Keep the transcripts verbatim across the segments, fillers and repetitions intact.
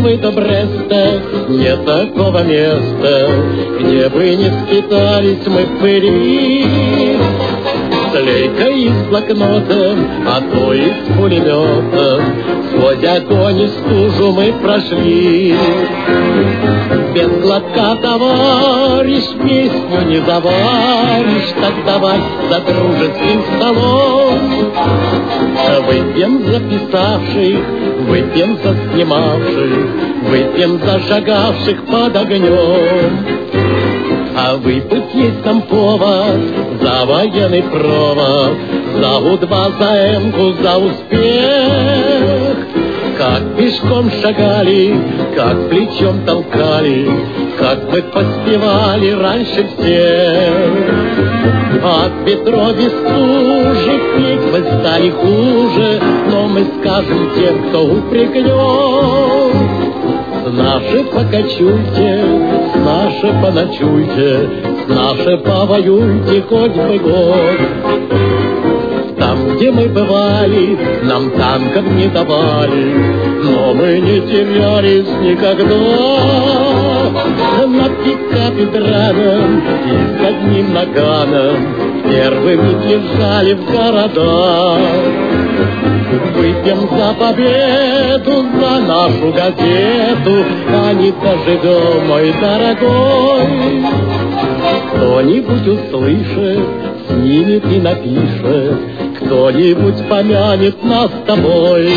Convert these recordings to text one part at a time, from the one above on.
Москвы до Бреста нет такого места, где бы не скитались мы в пыли. С лейкой и с блокнотом, а то и с пулеметом, сквозь огонь и стужу мы прошли. Без глотка, товарищ, песню не заваришь, так давай за дружеским столом. Выпьем за писавших, выпьем за снимавших, выпьем за шагавших под огнем. А выпить есть нам повод за военный провод, за У-два, за Эмку, за успех. Как пешком шагали, как плечом толкали, как мы поспевали раньше всех. От Петровой стужи пить мы стали хуже, но мы скажем тем, кто упрекнет. С наши покачуйте, с наши поночуйте, с наши повоюйте хоть бы год. Там, где мы бывали, нам танков не давали, но мы не терялись никогда. На пикапе драном и с одним наганом первыми бежали в города. Выпьем за победу, за нашу газету, а не доживем, мой дорогой. Кто-нибудь услышит, снимет и напишет, кто-нибудь помянет нас с тобой.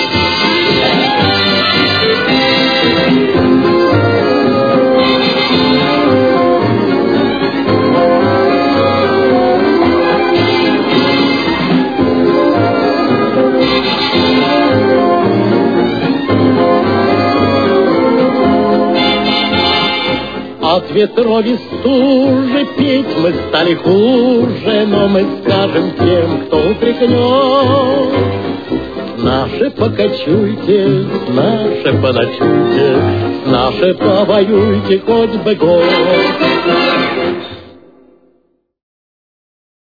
От ветровой стужи петь мы стали хуже, но мы скажем тем, кто упрекнет. Наши покачуйте, наши поночуйте, наши повоюйте хоть бы год.